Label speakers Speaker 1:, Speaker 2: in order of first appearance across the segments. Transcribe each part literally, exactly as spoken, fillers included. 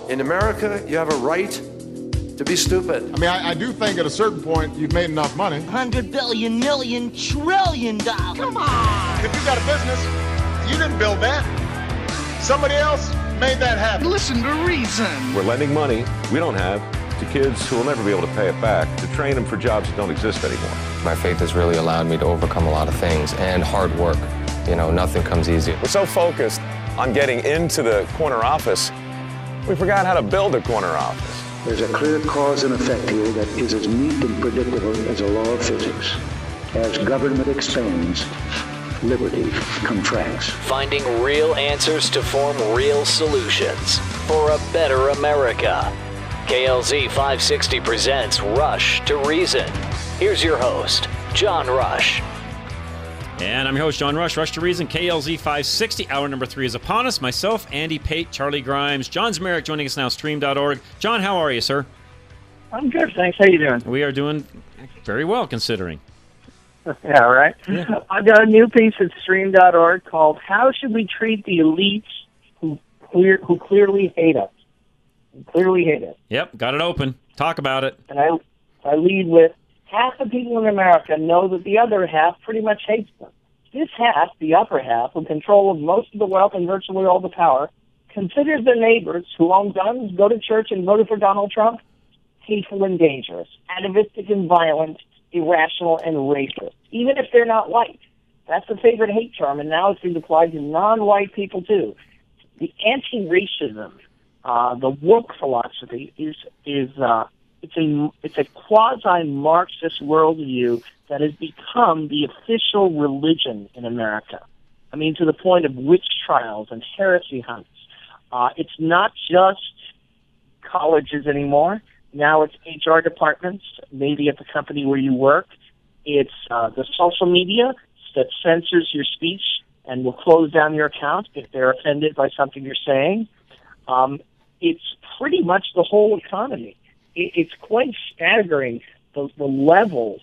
Speaker 1: In America, you have a right to be stupid.
Speaker 2: I mean, I, I do think at a certain point you've made enough money.
Speaker 3: Hundred billion, million, trillion dollars.
Speaker 2: Come on! If you got a business, you didn't build that. Somebody else made that happen.
Speaker 3: Listen to reason.
Speaker 4: We're lending money we don't have to kids who will never be able to pay it back, to train them for jobs that don't exist anymore.
Speaker 5: My faith has really allowed me to overcome a lot of things, and hard work. You know, nothing comes easy.
Speaker 4: We're so focused on getting into the corner office, we forgot how to build a corner office.
Speaker 6: There's a clear cause and effect here that is as neat and predictable as a law of physics. As government expands, liberty contracts.
Speaker 7: Finding real answers to form real solutions for a better America. K L Z five sixty presents Rush to Reason. Here's your host, John Rush.
Speaker 8: And I'm your host, John Rush, Rush to Reason, K L Z five sixty. Hour number three is upon us. Myself, Andy Pate, Charlie Grimes, John Zmerek joining us now, stream dot org. John, how are you, sir?
Speaker 9: I'm good, thanks. How you doing?
Speaker 8: We are doing very well, considering.
Speaker 9: Yeah, right? Yeah. I've got a new piece at stream dot org called How Should We Treat the Elites Who, clear, who Clearly Hate Us? Clearly hate us.
Speaker 8: Yep, got it open. Talk about it.
Speaker 9: And I, I lead with, half the people in America know that the other half pretty much hates them. This half, the upper half, in control of most of the wealth and virtually all the power, considers their neighbors who own guns, go to church, and voted for Donald Trump hateful and dangerous, atavistic and violent, irrational and racist, even if they're not white. That's the favorite hate term, and now it's being applied to non-white people, too. The anti-racism, uh, the woke philosophy, is is uh, it's a it's a quasi-Marxist worldview that has become the official religion in America. I mean, to the point of witch trials and heresy hunts. Uh, it's not just colleges anymore. Now it's H R departments, maybe at the company where you work. It's uh, the social media that censors your speech and will close down your account if they're offended by something you're saying. Um, it's pretty much the whole economy. It, it's quite staggering, the, the level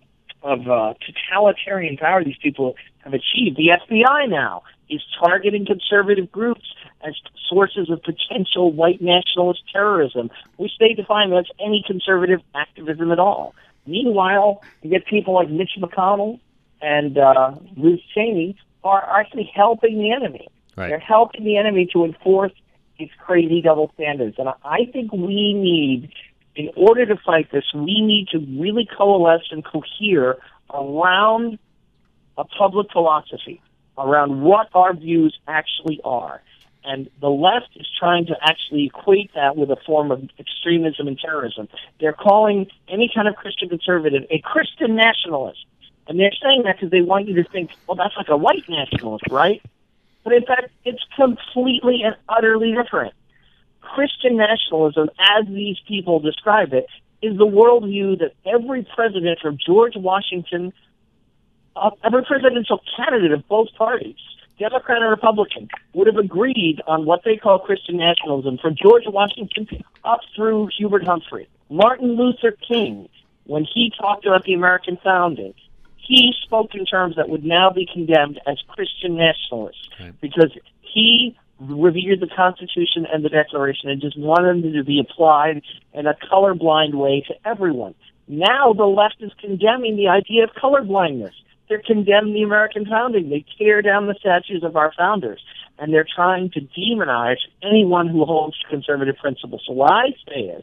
Speaker 9: of uh, totalitarian power these people have achieved. The F B I now is targeting conservative groups as sources of potential white nationalist terrorism, which they define as any conservative activism at all. Meanwhile, you get people like Mitch McConnell and uh, Liz Cheney are actually helping the enemy.
Speaker 8: Right.
Speaker 9: They're helping the enemy to enforce its crazy double standards. And I think we need, in order to fight this, we need to really coalesce and cohere around a public philosophy, around what our views actually are. And the left is trying to actually equate that with a form of extremism and terrorism. They're calling any kind of Christian conservative a Christian nationalist. And they're saying that because they want you to think, well, that's like a white nationalist, right? But in fact, it's completely and utterly different. Christian nationalism, as these people describe it, is the worldview that every president from George Washington, uh, every presidential candidate of both parties, Democrat and Republican, would have agreed on what they call Christian nationalism from George Washington up through Hubert Humphrey. Martin Luther King, when he talked about the American founding, he spoke in terms that would now be condemned as Christian nationalists right. because he revered the Constitution and the Declaration and just wanted them to be applied in a colorblind way to everyone. Now the left is condemning the idea of colorblindness. They're condemning the American founding. They tear down the statues of our founders, and they're trying to demonize anyone who holds conservative principles. So what I say is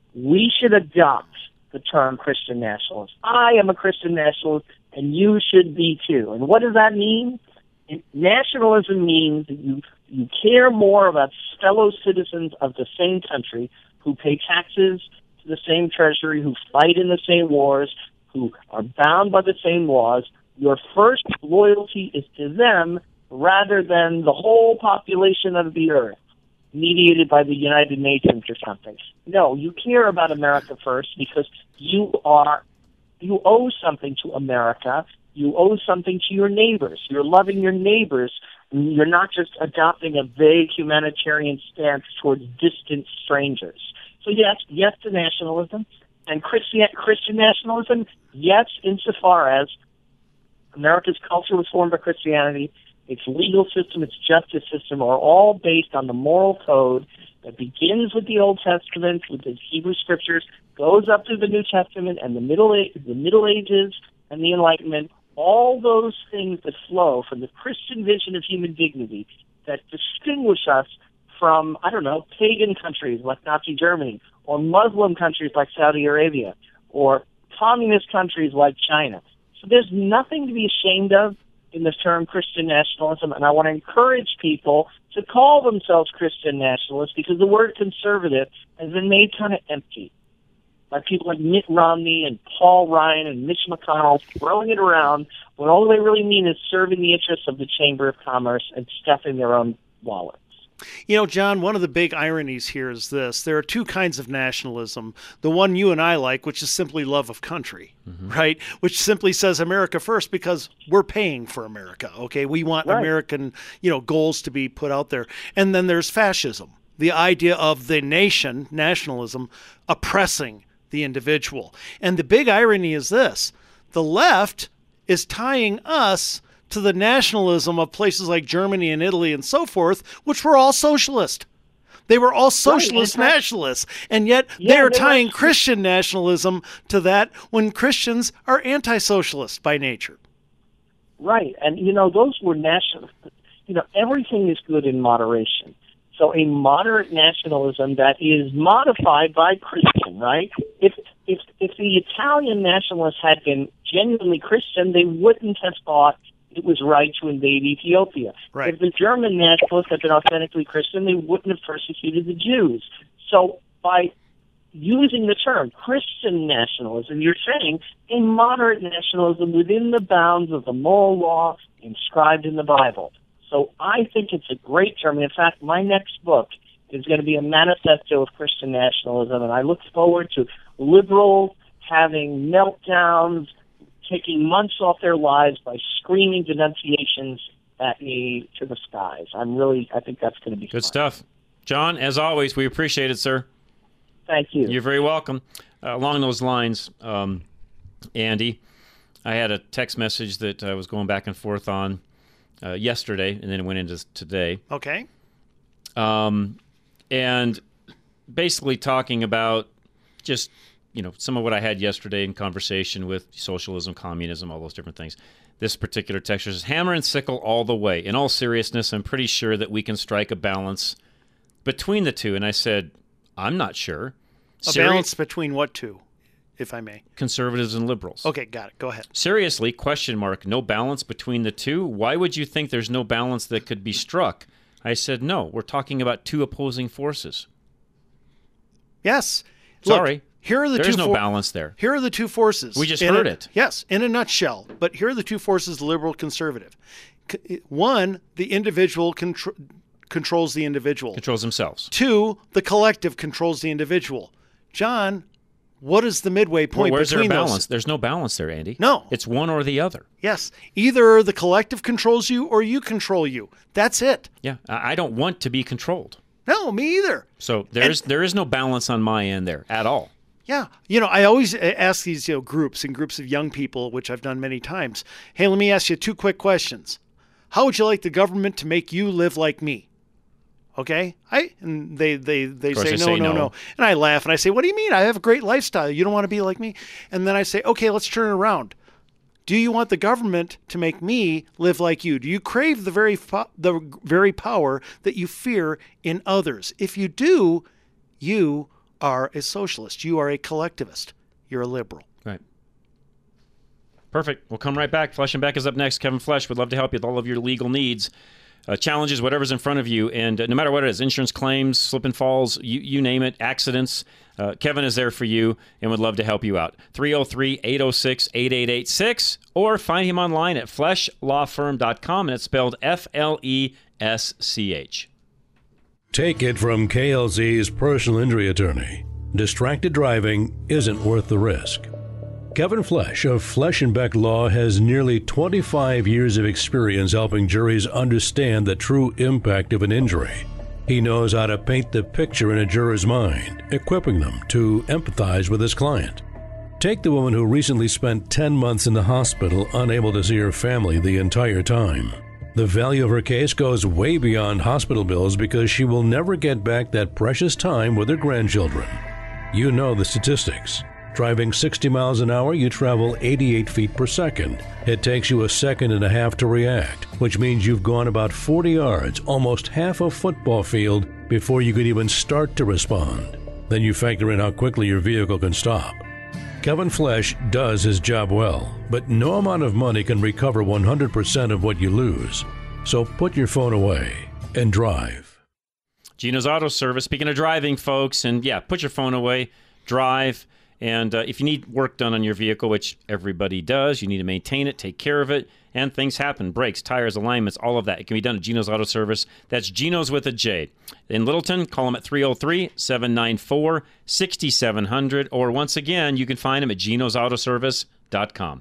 Speaker 9: we should adopt the term Christian nationalist. I am a Christian nationalist, and you should be too. And what does that mean? It, nationalism means that you, you care more about fellow citizens of the same country who pay taxes to the same treasury, who fight in the same wars, who are bound by the same laws. Your first loyalty is to them rather than the whole population of the earth, mediated by the United Nations or something. No, you care about America first because you are, you owe something to America. You owe something to your neighbors. You're loving your neighbors. You're not just adopting a vague humanitarian stance towards distant strangers. So yes, yes to nationalism. And Christian, Christian nationalism, yes, insofar as America's culture was formed by Christianity, its legal system, its justice system are all based on the moral code that begins with the Old Testament, with the Hebrew Scriptures, goes up through the New Testament and the Middle Age, the Middle Ages and the Enlightenment, all those things that flow from the Christian vision of human dignity that distinguish us from, I don't know, pagan countries like Nazi Germany, or Muslim countries like Saudi Arabia, or communist countries like China. So there's nothing to be ashamed of in the term Christian nationalism, and I want to encourage people to call themselves Christian nationalists, because the word conservative has been made kind of empty by people like Mitt Romney and Paul Ryan and Mitch McConnell throwing it around when all they really mean is serving the interests of the Chamber of Commerce and stuffing their own wallets.
Speaker 10: You know, John, one of the big ironies here is this. There are two kinds of nationalism. The one you and I like, which is simply love of country, mm-hmm. right? Which simply says America first because we're paying for America, okay? We want right. American, you know, goals to be put out there. And then there's fascism, the idea of the nation, nationalism, oppressing the individual. And the big irony is this. The left is tying us to the nationalism of places like Germany and Italy and so forth, which were all socialist. They were all socialist right, nationalists, and yet yeah, they're they tying were... Christian nationalism to that when Christians are anti-socialist by nature.
Speaker 9: Right, and you know, those were national, you know, everything is good in moderation. So a moderate nationalism that is modified by Christian, right? If if if the Italian nationalists had been genuinely Christian, they wouldn't have thought it was right to invade Ethiopia.
Speaker 10: Right.
Speaker 9: If the German nationalists had been authentically Christian, they wouldn't have persecuted the Jews. So by using the term Christian nationalism, you're saying a moderate nationalism within the bounds of the moral law inscribed in the Bible. So I think it's a great term. In fact, my next book is going to be a manifesto of Christian nationalism, and I look forward to liberals having meltdowns, taking months off their lives by screaming denunciations at me to the skies. I'm really, I think that's going to be
Speaker 8: good
Speaker 9: fun.
Speaker 8: stuff. John, as always, we appreciate it, sir.
Speaker 9: Thank you.
Speaker 8: You're very welcome. Uh, along those lines, um, Andy, I had a text message that I was going back and forth on uh, yesterday, and then it went into today.
Speaker 10: Okay.
Speaker 8: Um, and basically talking about just, you know, some of what I had yesterday in conversation with socialism, communism, all those different things. This particular texture says, hammer and sickle all the way. In all seriousness, I'm pretty sure that we can strike a balance between the two. And I said, I'm not sure.
Speaker 10: A Seri- balance between what two, if I may?
Speaker 8: Conservatives and liberals.
Speaker 10: Okay, got it. Go ahead.
Speaker 8: Seriously, question mark, no balance between the two? Why would you think there's no balance that could be struck? I said, no, we're talking about two opposing forces.
Speaker 10: Yes.
Speaker 8: Sorry.
Speaker 10: Look, here are the
Speaker 8: There's
Speaker 10: two
Speaker 8: no
Speaker 10: for-
Speaker 8: balance there.
Speaker 10: Here are the two forces.
Speaker 8: We just
Speaker 10: in
Speaker 8: heard
Speaker 10: a,
Speaker 8: it.
Speaker 10: Yes, in a nutshell. But here are the two forces, liberal, conservative. C- one, the individual contr- controls the individual.
Speaker 8: Controls themselves.
Speaker 10: Two, the collective controls the individual. John, what is the midway point
Speaker 8: well, where's
Speaker 10: between
Speaker 8: there a balance?
Speaker 10: those?
Speaker 8: There's no balance there, Andy.
Speaker 10: No.
Speaker 8: It's one or the other.
Speaker 10: Yes. Either the collective controls you or you control you. That's it.
Speaker 8: Yeah. I don't want to be controlled.
Speaker 10: No, me either.
Speaker 8: So there's and, there is no balance on my end there at all.
Speaker 10: Yeah. You know, I always ask these, you know, groups and groups of young people, which I've done many times. Hey, let me ask you two quick questions. How would you like the government to make you live like me? Okay? I and they they, they say,
Speaker 8: they
Speaker 10: no,
Speaker 8: say
Speaker 10: no,
Speaker 8: no,
Speaker 10: no. And I laugh and I say, what do you mean? I have a great lifestyle. You don't want to be like me? And then I say, okay, let's turn it around. Do you want the government to make me live like you? Do you crave the very fo- the very power that you fear in others? If you do, you are a socialist. You are a collectivist. You're a liberal.
Speaker 8: Right. Perfect. We'll come right back. Flesh and Beck is up next. Kevin Flesh would love to help you with all of your legal needs, uh, challenges, whatever's in front of you. And uh, no matter what it is, insurance claims, slip and falls, you, you name it, accidents, uh, Kevin is there for you and would love to help you out. three oh three, eight oh six, eight eight eight six or find him online at flesh law firm dot com, and it's spelled F L E S C H.
Speaker 11: Take it from K L Z's personal injury attorney. Distracted driving isn't worth the risk. Kevin Flesh of Flesh and Beck Law has nearly twenty-five years of experience helping juries understand the true impact of an injury. He knows how to paint the picture in a juror's mind, equipping them to empathize with his client. Take the woman who recently spent ten months in the hospital unable to see her family the entire time. The value of her case goes way beyond hospital bills because she will never get back that precious time with her grandchildren. You know the statistics. Driving sixty miles an hour, you travel eighty-eight feet per second. It takes you a second and a half to react, which means you've gone about forty yards, almost half a football field, before you could even start to respond. Then you factor in how quickly your vehicle can stop. Kevin Flesh does his job well, but no amount of money can recover one hundred percent of what you lose. So put your phone away and drive.
Speaker 8: Gino's Auto Service. Speaking of driving, folks, and yeah, put your phone away, drive. And uh, if you need work done on your vehicle, which everybody does, you need to maintain it, take care of it, and things happen. Brakes, tires, alignments, all of that. It can be done at Gino's Auto Service. That's Gino's with a J. In Littleton, call them at three oh three, seven nine four, six seven zero zero. Or once again, you can find them at genos auto service dot com.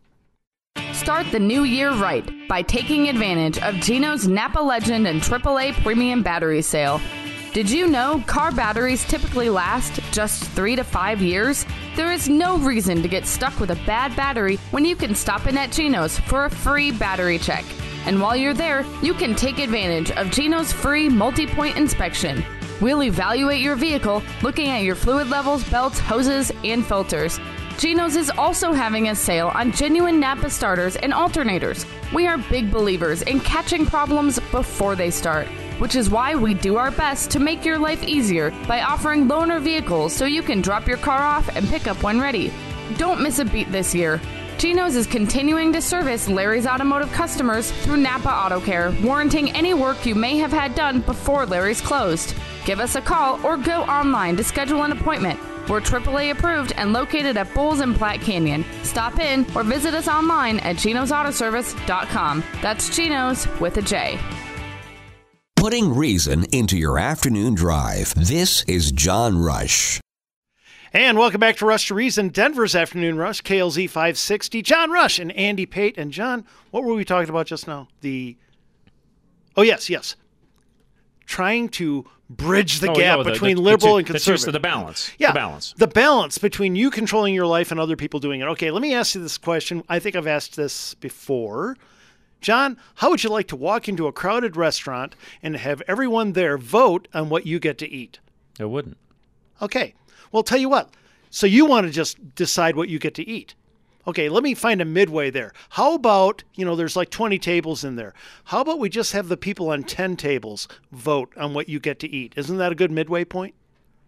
Speaker 12: Start the new year right by taking advantage of Gino's Napa Legend and triple A Premium Battery Sale. Did you know car batteries typically last just three to five years? There is no reason to get stuck with a bad battery when you can stop in at Gino's for a free battery check. And while you're there, you can take advantage of Gino's free multi-point inspection. We'll evaluate your vehicle looking at your fluid levels, belts, hoses, and filters. Gino's is also having a sale on genuine Napa starters and alternators. We are big believers in catching problems before they start, which is why we do our best to make your life easier by offering loaner vehicles so you can drop your car off and pick up when ready. Don't miss a beat this year. Gino's is continuing to service Larry's Automotive customers through Napa Auto Care, warranting any work you may have had done before Larry's closed. Give us a call or go online to schedule an appointment. We're triple A approved and located at Bulls and Platte Canyon. Stop in or visit us online at genos auto service dot com. That's Gino's with a J.
Speaker 13: Putting reason into your afternoon drive. This is John Rush.
Speaker 10: And welcome back to Rush to Reason, Denver's Afternoon Rush, K L Z five sixty. John Rush and Andy Pate. And John, what were we talking about just now? The oh yes, yes, trying to bridge the
Speaker 8: oh,
Speaker 10: gap
Speaker 8: no, the,
Speaker 10: between
Speaker 8: the,
Speaker 10: liberal
Speaker 8: the,
Speaker 10: and
Speaker 8: the,
Speaker 10: conservative.
Speaker 8: The, the balance.
Speaker 10: Yeah,
Speaker 8: the balance.
Speaker 10: The balance between you controlling your life and other people doing it. Okay, let me ask you this question. I think I've asked this before. John, how would you like to walk into a crowded restaurant and have everyone there vote on what you get to eat?
Speaker 8: I wouldn't.
Speaker 10: Okay. Well, tell you what. So you want to just decide what you get to eat. Okay, let me find a midway there. How about, you know, there's like twenty tables in there. How about we just have the people on ten tables vote on what you get to eat? Isn't that a good midway point?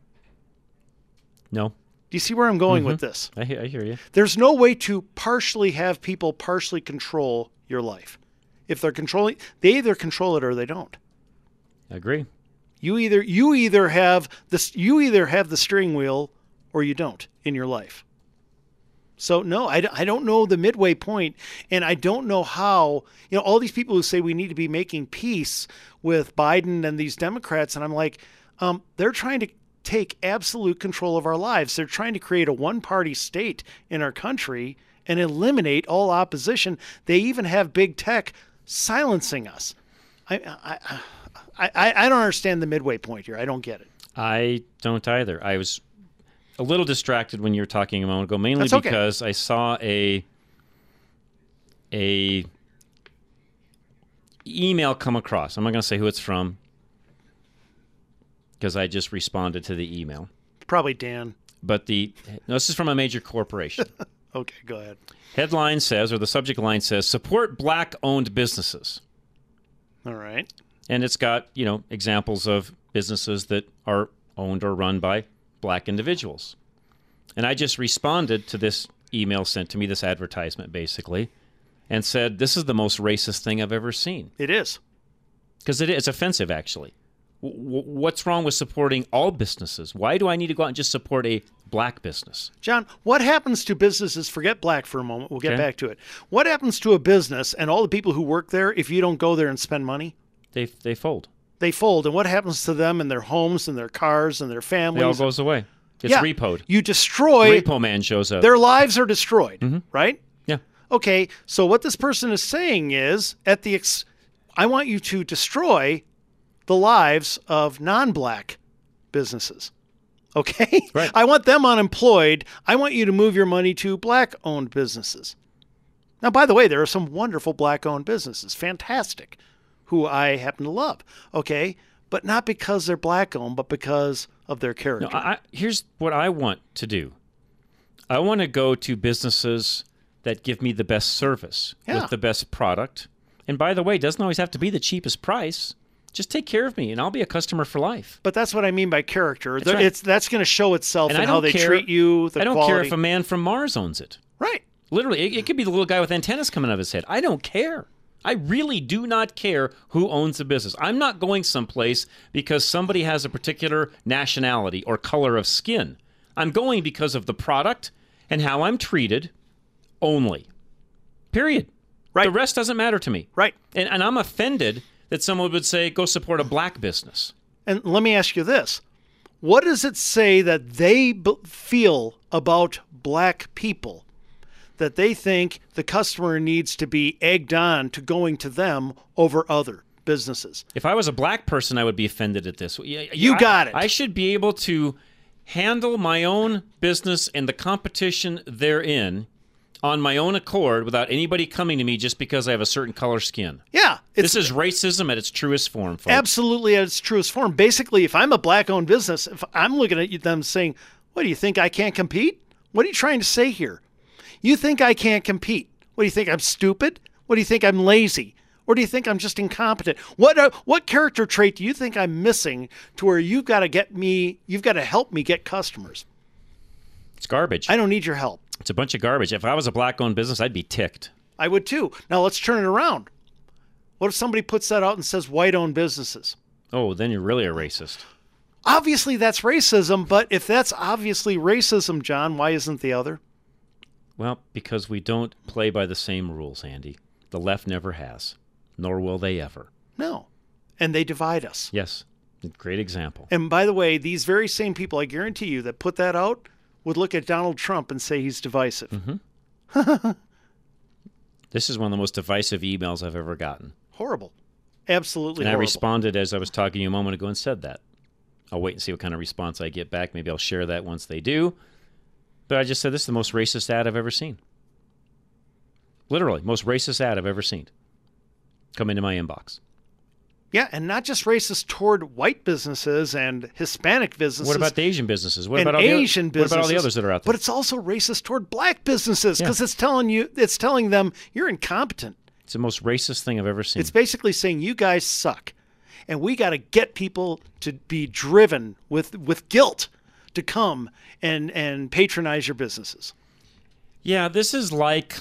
Speaker 8: No.
Speaker 10: Do you see where I'm going
Speaker 8: mm-hmm.
Speaker 10: with this?
Speaker 8: I, I hear you.
Speaker 10: There's no way to partially have people partially control your life. If they're controlling, they either control it or they don't.
Speaker 8: I agree.
Speaker 10: You either you either have this you either have the steering wheel or you don't in your life. So no, I, I don't know the midway point, and I don't know how, you know, all these people who say we need to be making peace with Biden and these Democrats, and I'm like, um, they're trying to take absolute control of our lives. They're trying to create a one-party state in our country and eliminate all opposition. They even have big tech silencing us. I I I, I, I don't understand the midway point here. I don't get it.
Speaker 8: I don't either. I was a little distracted when you were talking a moment ago, mainly
Speaker 10: That's okay.
Speaker 8: because I saw a a email come across. I'm not going to say who it's from because I just responded to the email.
Speaker 10: Probably Dan.
Speaker 8: But the no, this is from a major corporation.
Speaker 10: Okay, go ahead.
Speaker 8: Headline says, or the subject line says, support black-owned businesses.
Speaker 10: All right.
Speaker 8: And it's got, you know, examples of businesses that are owned or run by black individuals. And I just responded to this email sent to me, this advertisement basically, and said, this is the most racist thing I've ever seen.
Speaker 10: It is.
Speaker 8: Because it is offensive, actually. W- what's wrong with supporting all businesses? Why do I need to go out and just support a black business?
Speaker 10: John, what happens to businesses? Forget black for a moment. We'll get
Speaker 8: Okay.
Speaker 10: back to it. What happens to a business and all the people who work there if you don't go there and spend money?
Speaker 8: They they fold.
Speaker 10: They fold. And what happens to them and their homes and their cars and their families?
Speaker 8: It all goes away. It's
Speaker 10: yeah.
Speaker 8: repoed.
Speaker 10: You destroy.
Speaker 8: Repo man shows up.
Speaker 10: Their lives are destroyed,
Speaker 8: mm-hmm.
Speaker 10: right?
Speaker 8: Yeah.
Speaker 10: Okay, so what this person is saying is, at the ex- I want you to destroy the lives of non-black businesses. Okay?
Speaker 8: Right.
Speaker 10: I want them unemployed. I want you to move your money to black-owned businesses. Now, by the way, there are some wonderful black-owned businesses, fantastic, who I happen to love, okay? But not because they're black-owned, but because of their character.
Speaker 8: No, I, here's what I want to do. I want to go to businesses that give me the best service
Speaker 10: Yeah.
Speaker 8: with the best product. And by the way, it doesn't always have to be the cheapest price. Just take care of me, and I'll be a customer for life.
Speaker 10: But that's what I mean by character.
Speaker 8: That's
Speaker 10: There-
Speaker 8: right.
Speaker 10: It's That's going to show itself
Speaker 8: And
Speaker 10: in
Speaker 8: I
Speaker 10: how
Speaker 8: don't
Speaker 10: they
Speaker 8: care-
Speaker 10: treat you, the
Speaker 8: I don't
Speaker 10: quality.
Speaker 8: care if a man from Mars owns it.
Speaker 10: Right.
Speaker 8: Literally, it, it could be the little guy with antennas coming out of his head. I don't care. I really do not care who owns the business. I'm not going someplace because somebody has a particular nationality or color of skin. I'm going because of the product and how I'm treated only. Period. Right. The rest doesn't matter to me.
Speaker 10: Right.
Speaker 8: And, and I'm offended that someone would say, go support a black business.
Speaker 10: And let me ask you this. What does it say that they b- feel about black people that they think the customer needs to be egged on to going to them over other businesses?
Speaker 8: If I was a black person, I would be offended at this. You
Speaker 10: You got it.
Speaker 8: I should be able to handle my own business and the competition therein on my own accord without anybody coming to me just because I have a certain color skin.
Speaker 10: Yeah.
Speaker 8: This is racism at its truest form, folks.
Speaker 10: Absolutely at its truest form. Basically, if I'm a black-owned business, if I'm looking at them saying, what, do you think I can't compete? What are you trying to say here? You think I can't compete? What, do you think I'm stupid? What, do you think I'm lazy? Or do you think I'm just incompetent? What uh, what character trait do you think I'm missing to where you've got to get me, you've got to help me get customers?
Speaker 8: It's garbage.
Speaker 10: I don't need your help.
Speaker 8: It's a bunch of garbage. If I was a black-owned business, I'd be ticked.
Speaker 10: I would too. Now let's turn it around. What if somebody puts that out and says white-owned businesses?
Speaker 8: Oh, then you're really a racist.
Speaker 10: Obviously that's racism, but if that's obviously racism, John, why isn't the other?
Speaker 8: Well, because we don't play by the same rules, Andy. The left never has, nor will they ever.
Speaker 10: No. And they divide us.
Speaker 8: Yes. Great example.
Speaker 10: And by the way, these very same people, I guarantee you, that put that out would look at Donald Trump and say he's divisive.
Speaker 8: Mm-hmm. This is one of the most divisive emails I've ever gotten.
Speaker 10: Horrible. Absolutely
Speaker 8: And I
Speaker 10: horrible.
Speaker 8: responded as I was talking to you a moment ago and said that. I'll wait and see what kind of response I get back. Maybe I'll share that once they do. But I just said this is the most racist ad I've ever seen. Literally, most racist ad I've ever seen. Come into my inbox.
Speaker 10: Yeah, and not just racist toward white businesses and Hispanic businesses.
Speaker 8: What about the Asian businesses? What
Speaker 10: and
Speaker 8: about all the o-
Speaker 10: Asian
Speaker 8: what
Speaker 10: businesses?
Speaker 8: about all the others that are out there?
Speaker 10: But it's also racist toward black businesses because
Speaker 8: Yeah.
Speaker 10: it's telling you, it's telling them you're incompetent.
Speaker 8: It's the most racist thing I've ever seen.
Speaker 10: It's basically saying you guys suck, and we got to get people to be driven with with guilt to come and and patronize your businesses.
Speaker 8: Yeah, this is like...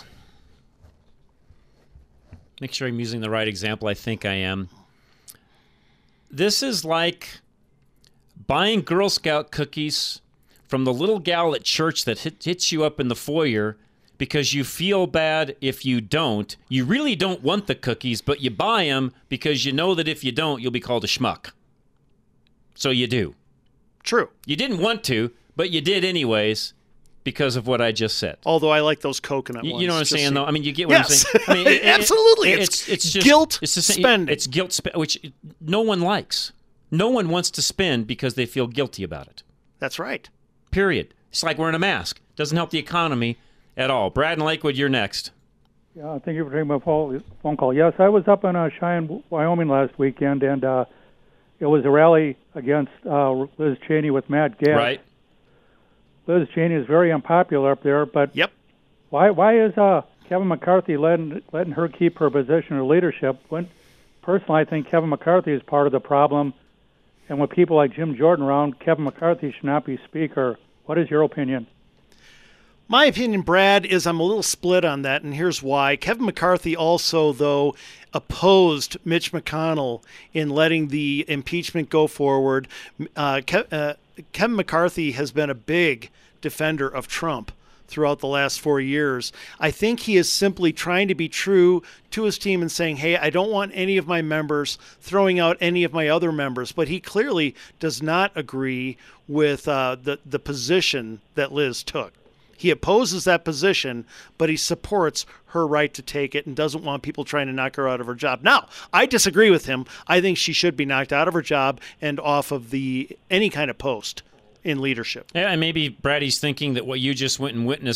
Speaker 8: Make sure I'm using the right example. I think I am. This is like buying Girl Scout cookies from the little gal at church that hit, hits you up in the foyer because you feel bad if you don't. You really don't want the cookies, but you buy them because you know that if you don't, you'll be called a schmuck. So you do.
Speaker 10: True.
Speaker 8: You didn't want to, but you did anyways because of what I just said.
Speaker 10: Although I like those coconut
Speaker 8: You,
Speaker 10: ones.
Speaker 8: you know what I'm
Speaker 10: just
Speaker 8: saying,
Speaker 10: so-
Speaker 8: though? I mean, you get what
Speaker 10: Yes.
Speaker 8: I'm saying? I mean, it- it-
Speaker 10: Absolutely.
Speaker 8: it-
Speaker 10: It's
Speaker 8: it's, it's just
Speaker 10: guilt
Speaker 8: it's the same,
Speaker 10: spending.
Speaker 8: It's guilt spending, which no one likes. No one wants to spend because they feel guilty about it.
Speaker 10: That's right.
Speaker 8: Period. It's like wearing a mask. Doesn't help the economy at all. Brad and Lakewood, you're next.
Speaker 14: Yeah, thank you for taking my phone phone call. Yes, I was up in uh, Cheyenne, Wyoming last weekend, and uh, it was a rally against uh, Liz Cheney with Matt Gaetz.
Speaker 8: Right.
Speaker 14: Liz Cheney is very unpopular up there, but
Speaker 10: yep.
Speaker 14: Why why is uh, Kevin McCarthy letting letting her keep her position of leadership? When personally, I think Kevin McCarthy is part of the problem, and with people like Jim Jordan around, Kevin McCarthy should not be speaker. What is your opinion?
Speaker 10: My opinion, Brad, is I'm a little split on that, and here's why. Kevin McCarthy also, though, opposed Mitch McConnell in letting the impeachment go forward. Uh, Ke- uh, Kevin McCarthy has been a big defender of Trump throughout the last four years. I think he is simply trying to be true to his team and saying, hey, I don't want any of my members throwing out any of my other members. But he clearly does not agree with uh, the, the position that Liz took. He opposes that position, but he supports her right to take it and doesn't want people trying to knock her out of her job. Now, I disagree with him. I think she should be knocked out of her job and off of the any kind of post in leadership.
Speaker 8: Yeah, and maybe Brady's thinking that what you just went and witnessed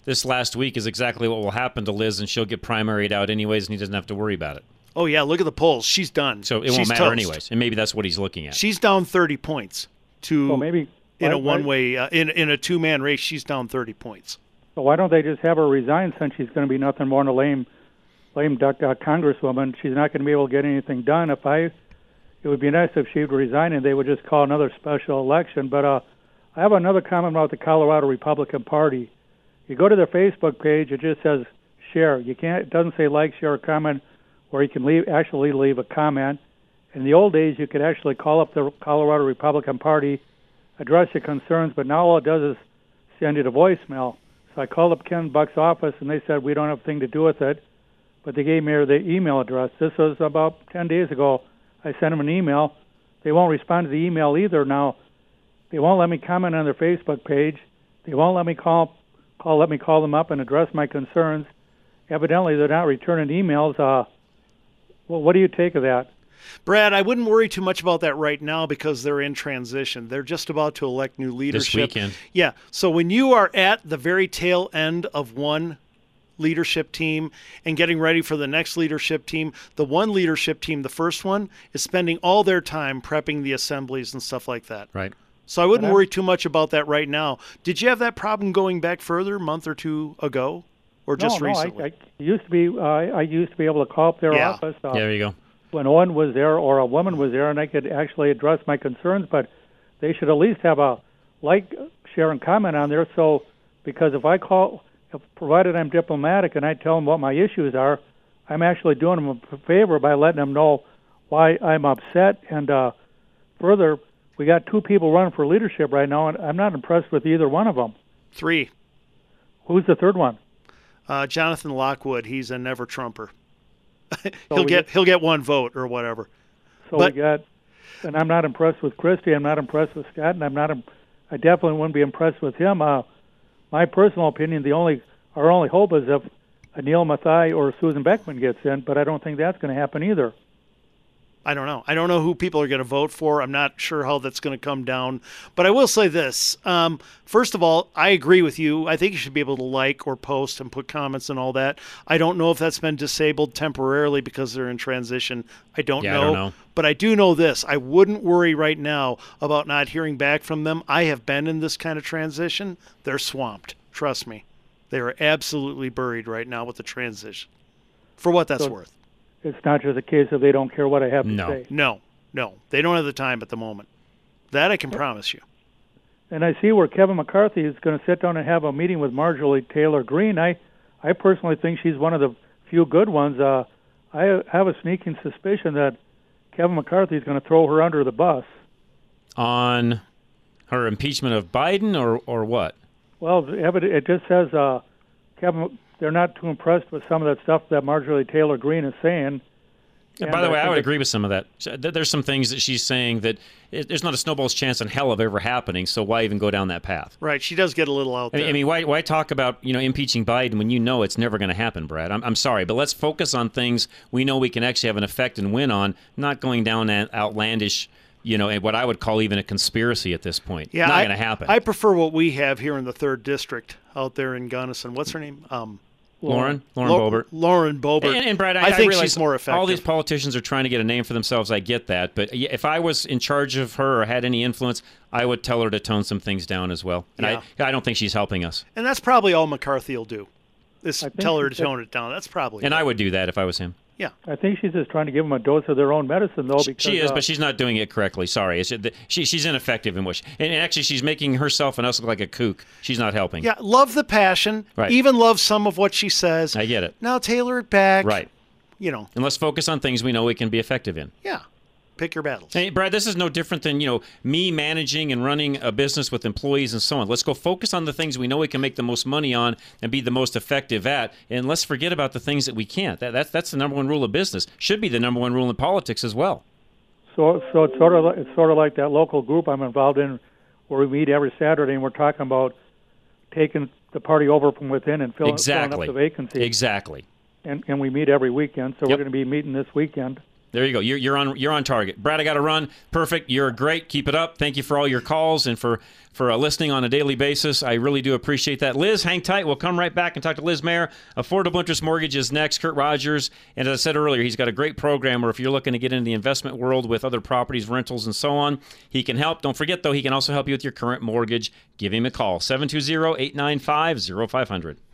Speaker 8: this last week is exactly what will happen to Liz, and she'll get primaried out anyways, and he doesn't have to worry about it.
Speaker 10: Oh, yeah, look at the polls. She's done.
Speaker 8: So it
Speaker 10: She's
Speaker 8: won't matter
Speaker 10: toast.
Speaker 8: anyways, and maybe that's what he's looking at.
Speaker 10: She's down thirty points to
Speaker 14: Well, maybe
Speaker 10: in a
Speaker 14: why- why-
Speaker 10: one-way uh, in in a two-man race. She's down thirty points.
Speaker 14: So why don't they just have her resign since she's going to be nothing more than a lame, lame duck uh, congresswoman? She's not going to be able to get anything done. If I, it would be nice if she would resign and they would just call another special election. But uh, I have another comment about the Colorado Republican Party. You go to their Facebook page, it just says share. You can't. It doesn't say like, share, or comment, where you can leave actually leave a comment. In the old days, you could actually call up the Colorado Republican Party, address your concerns, but now all it does is send you to voicemail. So I called up Ken Buck's office, and they said we don't have a thing to do with it, but they gave me the email address. This was about ten days ago. I sent them an email. They won't respond to the email either now. They won't let me comment on their Facebook page. They won't let me call, call let me call them up and address my concerns. Evidently, they're not returning emails. Uh, well, what do you take of that?
Speaker 10: Brad, I wouldn't worry too much about that right now because they're in transition. They're just about to elect new leadership.
Speaker 8: This weekend.
Speaker 10: Yeah. So when you are at the very tail end of one leadership team and getting ready for the next leadership team, the one leadership team, the first one, is spending all their time prepping the assemblies and stuff like that.
Speaker 8: Right.
Speaker 10: So I wouldn't worry too much about that right now. Did you have that problem going back further, a month or two ago, or just
Speaker 14: no,
Speaker 10: recently?
Speaker 14: No, I, I used to be. Uh, I used to be able to call up their
Speaker 10: Yeah.
Speaker 14: office. Uh,
Speaker 8: There you go.
Speaker 14: When one was there or a woman was there, and I could actually address my concerns, but they should at least have a like, share, and comment on there. So, because if I call, if, provided I'm diplomatic and I tell them what my issues are, I'm actually doing them a favor by letting them know why I'm upset. And uh, further, we got two people running for leadership right now, and I'm not impressed with either one of them.
Speaker 10: Three.
Speaker 14: Who's the third one?
Speaker 10: Uh, Jonathan Lockwood. He's a never Trumper.
Speaker 14: So
Speaker 10: he'll
Speaker 14: we
Speaker 10: get
Speaker 14: get-
Speaker 10: he'll get one vote or whatever.
Speaker 14: So
Speaker 10: But-
Speaker 14: we got, and I'm not impressed with Christie. I'm not impressed with Scott, and I'm not. im- I definitely wouldn't be impressed with him. Uh, my personal opinion, the only our only hope is if Anil Mathai or Susan Beckman gets in, but I don't think that's going to happen either.
Speaker 10: I don't know. I don't know who people are going to vote for. I'm not sure how that's going to come down. But I will say this. Um, first of all, I agree with you. I think you should be able to like or post and put comments and all that. I don't know if that's been disabled temporarily because they're in transition. I don't,
Speaker 8: Yeah, I
Speaker 10: know.
Speaker 8: don't know.
Speaker 10: But I do know this. I wouldn't worry right now about not hearing back from them. I have been in this kind of transition. They're swamped. Trust me. They are absolutely buried right now with the transition. For what that's
Speaker 14: So-
Speaker 10: worth.
Speaker 14: It's not just a case of they don't care what I have to
Speaker 10: No,
Speaker 14: say.
Speaker 10: no, no. They don't have the time at the moment. That I can promise you.
Speaker 14: And I see where Kevin McCarthy is going to sit down and have a meeting with Marjorie Taylor Greene. I, I personally think she's one of the few good ones. Uh, I have a sneaking suspicion that Kevin McCarthy is going to throw her under the bus.
Speaker 8: On her impeachment of Biden or, or what?
Speaker 14: Well, it just says uh, Kevin. They're not too impressed with some of that stuff that Marjorie Taylor Greene is saying.
Speaker 8: Yeah,
Speaker 14: And
Speaker 8: by the way, I
Speaker 14: think
Speaker 8: would
Speaker 14: it-
Speaker 8: agree with some of that. There's some things that she's saying that it, there's not a snowball's chance in hell of ever happening, so why even go down that path?
Speaker 10: Right. She does get a little out
Speaker 8: I
Speaker 10: there.
Speaker 8: mean, I mean, why, why talk about, you know, impeaching Biden when you know it's never going to happen, Brad? I'm, I'm sorry, but let's focus on things we know we can actually have an effect and win on, not going down an outlandish, you know, what I would call even a conspiracy at this point.
Speaker 10: yeah,
Speaker 8: not
Speaker 10: I,
Speaker 8: going to happen.
Speaker 10: I prefer what we have here in the third district out there in Gunnison. What's her name? Um,
Speaker 8: Lauren, Lauren
Speaker 10: Lo-
Speaker 8: Boebert.
Speaker 10: Lauren Boebert.
Speaker 8: And, and Brad, I,
Speaker 10: I think
Speaker 8: realize
Speaker 10: she's more effective.
Speaker 8: all these politicians are trying to get a name for themselves. I get that, but yeah, if I was in charge of her or had any influence, I would tell her to tone some things down as well. And
Speaker 10: Yeah.
Speaker 8: I, I don't think she's helping us.
Speaker 10: And that's probably all McCarthy will do, is
Speaker 14: think
Speaker 10: tell her to
Speaker 14: she-
Speaker 10: tone it down. That's probably
Speaker 8: And
Speaker 10: it.
Speaker 8: I would do that if I was him.
Speaker 10: Yeah.
Speaker 14: I think she's just trying to give them a dose of their own medicine, though. Because,
Speaker 8: She is,
Speaker 14: uh,
Speaker 8: but she's not doing it correctly. Sorry, it's, she, she's ineffective in what she, and actually she's making herself and us look like a kook. She's not helping.
Speaker 10: Yeah, love the passion.
Speaker 8: Right.
Speaker 10: Even love some of what she says.
Speaker 8: I get it.
Speaker 10: Now tailor it back.
Speaker 8: Right.
Speaker 10: You know,
Speaker 8: And let's focus on things we know we can be effective in.
Speaker 10: yeah. Pick your battles.
Speaker 8: Hey, Brad, this is no different than, you know, me managing and running a business with employees and so on. Let's go focus on the things we know we can make the most money on and be the most effective at, and let's forget about the things that we can't. That, that's that's the number one rule of business. Should be the number one rule in politics as well.
Speaker 14: So, so it's sort of like, it's sort of like that local group I'm involved in, where we meet every Saturday and we're talking about taking the party over from within and filling, filling
Speaker 8: Exactly.
Speaker 14: up the vacancy.
Speaker 8: Exactly.
Speaker 14: And and we meet every weekend, so we're
Speaker 8: Yep.
Speaker 14: going to be meeting this weekend.
Speaker 8: There you go. You're, you're on you're on target. Brad, I got to run. Perfect. You're great. Keep it up. Thank you for all your calls and for, for uh, listening on a daily basis. I really do appreciate that. Liz, hang tight. We'll come right back and talk to Liz Mayer. Affordable Interest Mortgage is next. Kurt Rogers. And as I said earlier, he's got a great program where if you're looking to get into the investment world with other properties, rentals, and so on, he can help. Don't forget, though, he can also help you with your current mortgage. Give him a call. seven two zero, eight nine five, zero five zero zero.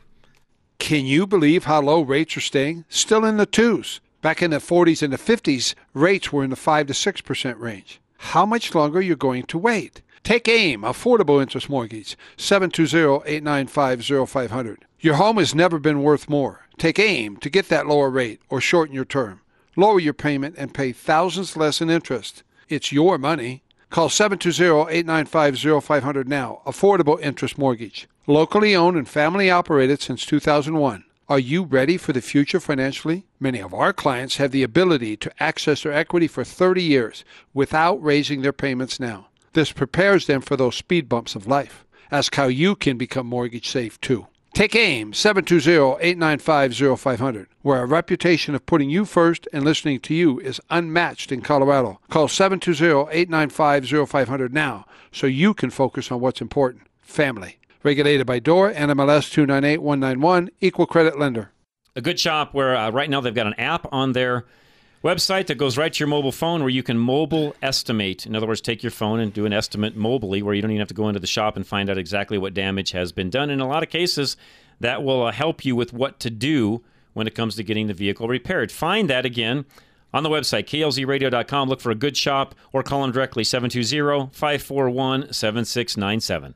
Speaker 15: Can you believe how low rates are staying? Still in the twos. Back in the forties and the fifties, rates were in the five to six percent range. How much longer are you going to wait? Take AIM, Affordable Interest Mortgage, seven two zero, eight nine five, zero five zero zero. Your home has never been worth more. Take AIM to get that lower rate or shorten your term. Lower your payment and pay thousands less in interest. It's your money. Call seven two zero, eight nine five, zero five zero zero now. Affordable Interest Mortgage. Locally owned and family operated since two thousand one. Are you ready for the future financially? Many of our clients have the ability to access their equity for thirty years without raising their payments now. This prepares them for those speed bumps of life. Ask how you can become mortgage safe too. Take AIM, seven two zero, eight nine five, zero five zero zero, where our reputation of putting you first and listening to you is unmatched in Colorado. Call seven two zero, eight nine five, zero five zero zero now so you can focus on what's important, family. Regulated by D O R, N M L S two nine eight one nine one, Equal Credit Lender.
Speaker 8: A good shop where uh, right now they've got an app on their website that goes right to your mobile phone where you can mobile estimate. In other words, take your phone and do an estimate mobily where you don't even have to go into the shop and find out exactly what damage has been done. In a lot of cases, that will uh, help you with what to do when it comes to getting the vehicle repaired. Find that again on the website, K L Z radio dot com. Look for a good shop or call them directly, seven two zero, five four one, seven six nine seven.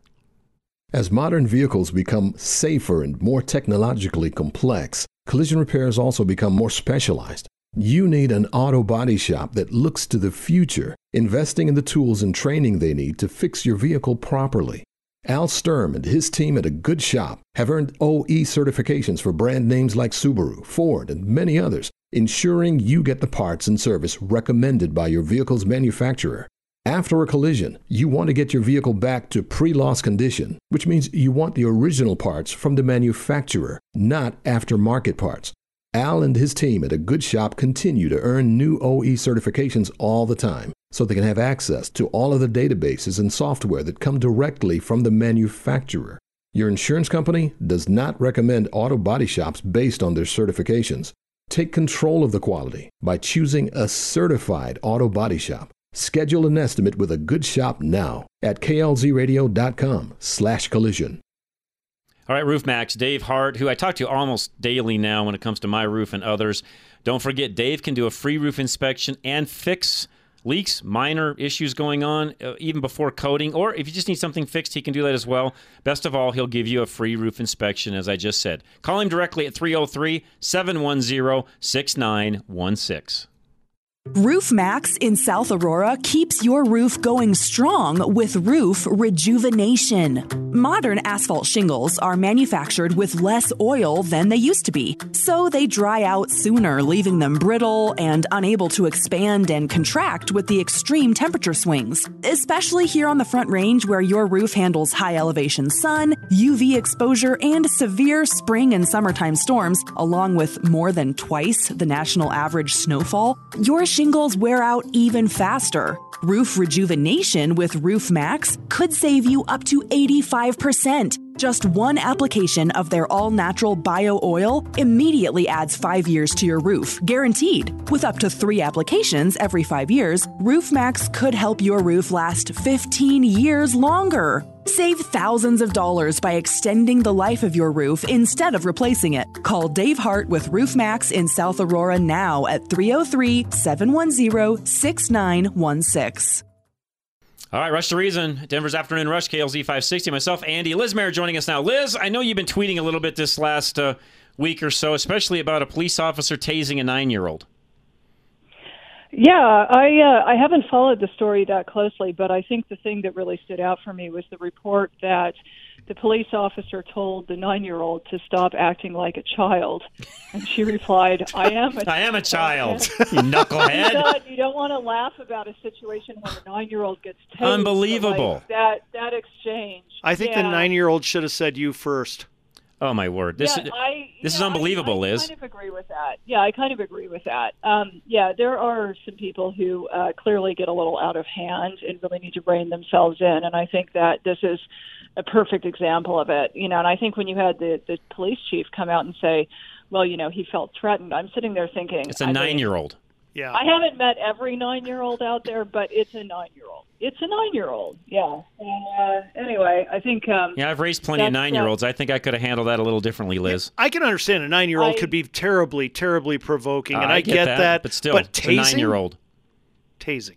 Speaker 16: As modern vehicles become safer and more technologically complex, collision repairs also become more specialized. You need an auto body shop that looks to the future, investing in the tools and training they need to fix your vehicle properly. Al Sturm and his team at A Good Shop have earned O E certifications for brand names like Subaru, Ford, and many others, ensuring you get the parts and service recommended by your vehicle's manufacturer. After a collision, you want to get your vehicle back to pre-loss condition, which means you want the original parts from the manufacturer, not aftermarket parts. Al and his team at A Good Shop continue to earn new O E certifications all the time, so they can have access to all of the databases and software that come directly from the manufacturer. Your insurance company does not recommend auto body shops based on their certifications. Take control of the quality by choosing a certified auto body shop. Schedule an estimate with A Good Shop now at K L Z radio dot com slash collision.
Speaker 8: All right, Roof Max, Dave Hart, who I talk to almost daily now when it comes to my roof and others. Don't forget, Dave can do a free roof inspection and fix leaks, minor issues going on, uh, even before coating. Or if you just need something fixed, he can do that as well. Best of all, he'll give you a free roof inspection, as I just said. Call him directly at three oh three, seven one zero, six nine one six.
Speaker 17: Roof Max in South Aurora keeps your roof going strong with roof rejuvenation. Modern asphalt shingles are manufactured with less oil than they used to be, so they dry out sooner, leaving them brittle and unable to expand and contract with the extreme temperature swings. Especially here on the Front Range, where your roof handles high elevation sun, U V exposure, and severe spring and summertime storms, along with more than twice the national average snowfall. Your shingles wear out even faster. Roof rejuvenation with Roof Max could save you up to eighty-five percent. Just one application of their all-natural bio oil immediately adds five years to your roof, guaranteed. With up to three applications every five years, Roof Max could help your roof last fifteen years longer. Save thousands of dollars by extending the life of your roof instead of replacing it. Call Dave Hart with Roof Max in South Aurora now at three oh three, seven one zero, six nine one six.
Speaker 8: All right, Rush to Reason, Denver's Afternoon Rush, K L Z five sixty. Myself, Andy. Liz Mayer joining us now. Liz, I know you've been tweeting a little bit this last uh, week or so, especially about a police officer tasing a nine-year-old.
Speaker 18: Yeah, I uh, I haven't followed the story that closely, but I think the thing that really stood out for me was the report that the police officer told the nine-year-old to stop acting like a child, and she replied, "I am a
Speaker 8: I am a child, you knucklehead."
Speaker 18: You don't, you don't want to laugh about a situation when a nine-year-old gets tased.
Speaker 8: Unbelievable.
Speaker 18: Like that that exchange.
Speaker 10: I think
Speaker 18: yeah.
Speaker 10: the nine-year-old should have said you first.
Speaker 8: Oh my word! This
Speaker 18: yeah,
Speaker 8: is
Speaker 18: I,
Speaker 8: this is
Speaker 18: know,
Speaker 8: unbelievable,
Speaker 18: I, I
Speaker 8: Liz.
Speaker 18: I kind of agree with that. Yeah, I kind of agree with that. Um, yeah, there are some people who uh, clearly get a little out of hand and really need to rein themselves in, and I think that this is a perfect example of it. You know, and I think when you had the the police chief come out and say, "Well, you know, he felt threatened," I'm sitting there thinking,
Speaker 8: It's a
Speaker 18: I mean,
Speaker 8: nine-year-old.
Speaker 10: Yeah.
Speaker 18: I haven't met every nine-year-old out there, but it's a nine-year-old. It's a nine-year-old. Yeah. And, uh, anyway, I think. Um,
Speaker 8: Yeah, I've raised plenty of
Speaker 18: that's, uh,
Speaker 8: nine-year-olds. I think I could have handled that a little differently, Liz.
Speaker 10: I can understand a nine-year-old
Speaker 18: I-
Speaker 10: could be terribly, terribly provoking, and
Speaker 8: I
Speaker 10: I,
Speaker 8: get that, but still, it's a
Speaker 10: tasing?
Speaker 8: nine-year-old.
Speaker 10: Tasing.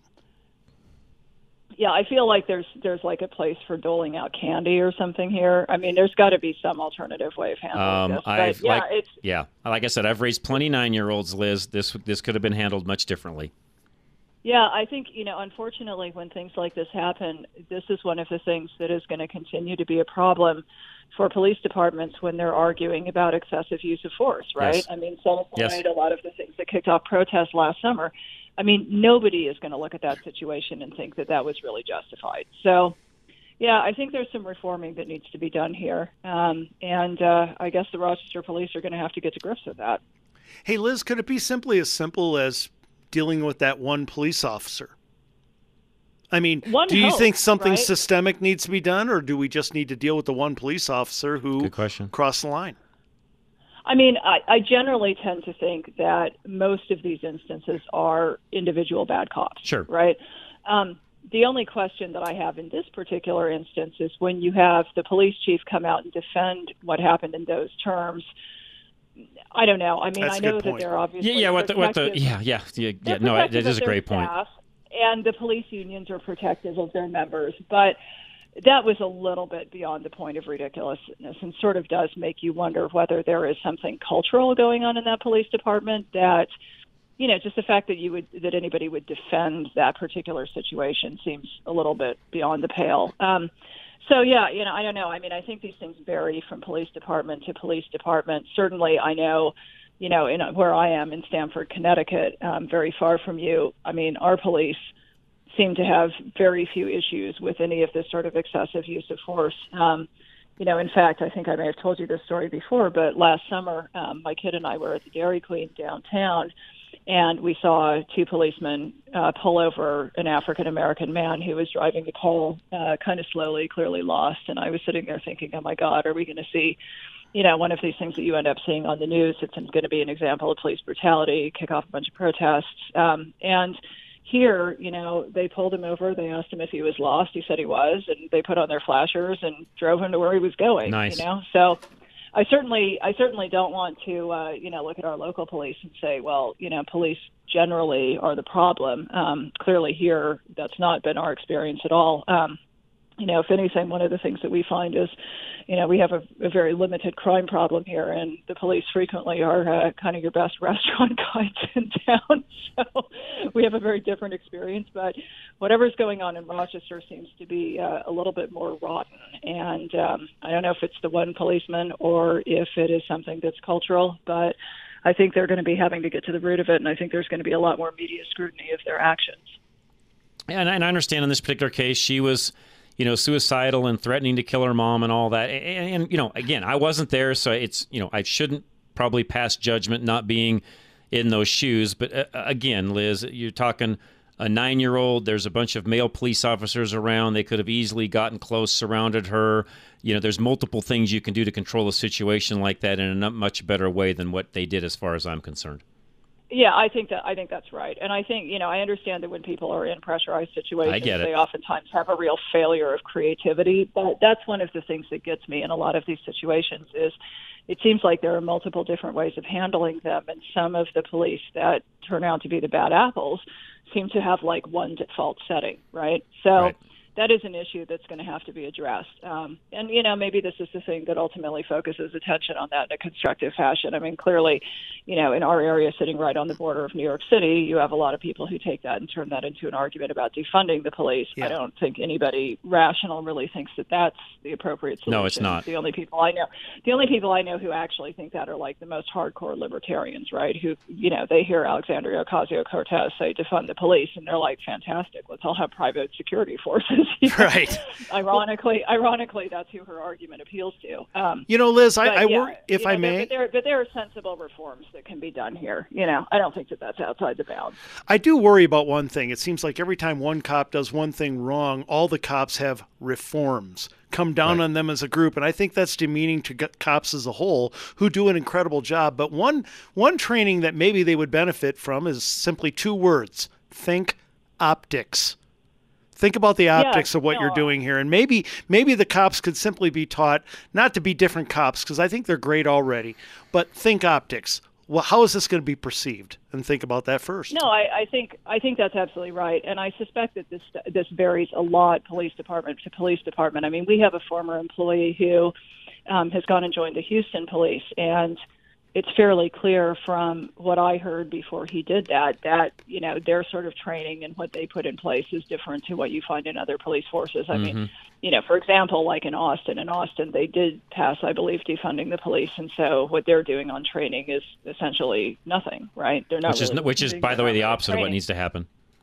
Speaker 18: Yeah, I feel like there's there's like a place for doling out candy or something here. I mean, there's got to be some alternative way of handling
Speaker 8: Um,
Speaker 18: this. But
Speaker 8: I've
Speaker 18: yeah,
Speaker 8: like,
Speaker 18: it's
Speaker 8: yeah, like I said, I've raised plenty nine-year-olds, Liz. This this could have been handled much differently.
Speaker 18: yeah, I think, you know, unfortunately, when things like this happen, this is one of the things that is going to continue to be a problem for police departments when they're arguing about excessive use of force, right?
Speaker 8: Yes.
Speaker 18: I mean, set aside
Speaker 8: Yes.
Speaker 18: a lot of the things that kicked off protests last summer. I mean, nobody is going to look at that situation and think that that was really justified. So, yeah, I think there's some reforming that needs to be done here. Um, and uh, I guess the Rochester police are going to have to get to grips with that.
Speaker 10: Hey, Liz, could it be simply as simple as dealing with that one police officer? I mean,
Speaker 18: One
Speaker 10: do you
Speaker 18: hope,
Speaker 10: think something
Speaker 18: right?
Speaker 10: systemic needs to be done, or do we just need to deal with the one police officer who
Speaker 8: Good question.
Speaker 10: crossed the line?
Speaker 18: I mean, I, I generally tend to think that most of these instances are individual bad cops.
Speaker 8: Sure.
Speaker 18: Right? Um, the only question that I have in this particular instance is when you have the police chief come out and defend what happened in those terms. I don't know. I mean,
Speaker 10: That's
Speaker 18: I
Speaker 10: a
Speaker 18: know
Speaker 10: good
Speaker 18: that
Speaker 10: point.
Speaker 18: they're obviously
Speaker 8: Yeah, yeah. What the what the
Speaker 18: protective-
Speaker 8: yeah yeah yeah, yeah
Speaker 18: they're
Speaker 8: no, it,
Speaker 18: protective
Speaker 8: it is
Speaker 18: of
Speaker 8: a
Speaker 18: their
Speaker 8: great point.
Speaker 18: staff, and the police unions are protective of their members, but that was a little bit beyond the point of ridiculousness and sort of does make you wonder whether there is something cultural going on in that police department that, you know, just the fact that you would, that anybody would defend that particular situation seems a little bit beyond the pale. Um, so, yeah, you know, I don't know. I mean, I think these things vary from police department to police department. Certainly, I know, you know, in where I am in Stamford, Connecticut, um, very far from you, I mean, our police seem to have very few issues with any of this sort of excessive use of force. Um, you know, in fact, I think I may have told you this story before, but last summer, um, my kid and I were at the Dairy Queen downtown, and we saw two policemen uh, pull over an African-American man who was driving the car uh, kind of slowly, clearly lost. And I was sitting there thinking, oh, my God, are we going to see, you know, one of these things that you end up seeing on the news? It's going to be an example of police brutality, kick off a bunch of protests. Um, and Here, you know, they pulled him over. They asked him if he was lost. He said he was, and they put on their flashers and drove him to where he was going.
Speaker 8: Nice.
Speaker 18: You know, so I certainly, I certainly don't want to, uh, you know, look at our local police and say, well, you know, police generally are the problem. Um, clearly, here, that's not been our experience at all. Um, you know, if anything, one of the things that we find is, you know, we have a, a very limited crime problem here, and the police frequently are uh, kind of your best restaurant guides in town. So we have a very different experience. But whatever's going on in Rochester seems to be uh, a little bit more rotten. And um, I don't know if it's the one policeman or if it is something that's cultural, but I think they're going to be having to get to the root of it, and I think there's going to be a lot more media scrutiny of their actions.
Speaker 8: And I and I understand in this particular case, she was, you know, suicidal and threatening to kill her mom and all that. And, and, you know, again, I wasn't there, so it's, you know, I shouldn't probably pass judgment not being in those shoes. But uh, again, Liz, you're talking a nine-year-old. There's a bunch of male police officers around. They could have easily gotten close, surrounded her. You know, there's multiple things you can do to control a situation like that in a much better way than what they did, as far as I'm concerned.
Speaker 18: Yeah, I think that I think that's right, and I think you know I understand that when people are in pressurized situations,
Speaker 8: I get it.
Speaker 18: they oftentimes have a real failure of creativity. But that's one of the things that gets me in a lot of these situations is it seems like there are multiple different ways of handling them, and some of the police that turn out to be the bad apples seem to have like one default setting, right? So.
Speaker 8: Right.
Speaker 18: That is an issue that's going to have to be addressed. Um, and, you know, maybe this is the thing that ultimately focuses attention on that in a constructive fashion. I mean, clearly, you know, in our area sitting right on the border of New York City, you have a lot of people who take that and turn that into an argument about defunding the police.
Speaker 10: Yeah.
Speaker 18: I don't think anybody rational really thinks that that's the appropriate solution.
Speaker 8: No, it's not.
Speaker 18: The only people I know, the only people I know who actually think that are like the most hardcore libertarians, right? Who, you know, they hear Alexandria Ocasio-Cortez say defund the police and they're like, fantastic, let's all have private security forces. You know,
Speaker 10: right.
Speaker 18: Ironically, ironically, that's who her argument appeals to. Um,
Speaker 10: you know, Liz, I, I
Speaker 18: yeah,
Speaker 10: worry, if
Speaker 18: you know,
Speaker 10: I
Speaker 18: there,
Speaker 10: may.
Speaker 18: but there, but there are sensible reforms that can be done here. You know, I don't think that that's outside the bounds.
Speaker 10: I do worry about one thing. It seems like every time one cop does one thing wrong, all the cops have reforms come down right. on them as a group, and I think that's demeaning to cops as a whole, who do an incredible job. But one one training that maybe they would benefit from is simply two words: think optics. Think about the optics
Speaker 18: yeah,
Speaker 10: of what
Speaker 18: no.
Speaker 10: you're doing here, and maybe maybe the cops could simply be taught not to be different cops, because I think they're great already, but think optics. Well, how is this going to be perceived? And think about that first.
Speaker 18: No, I, I think I think that's absolutely right, and I suspect that this this varies a lot, police department to police department. I mean, we have a former employee who um, has gone and joined the Houston Police, and it's fairly clear from what I heard before he did that, that, you know, their sort of training and what they put in place is different to what you find in other police forces. I mm-hmm. mean, you know, for example, like in Austin, in Austin, they did pass, I believe, defunding the police. And so what they're doing on training is essentially nothing, right? They're not
Speaker 8: Which is,
Speaker 18: really
Speaker 8: which is by the way, the opposite
Speaker 18: training.
Speaker 8: of what needs to happen.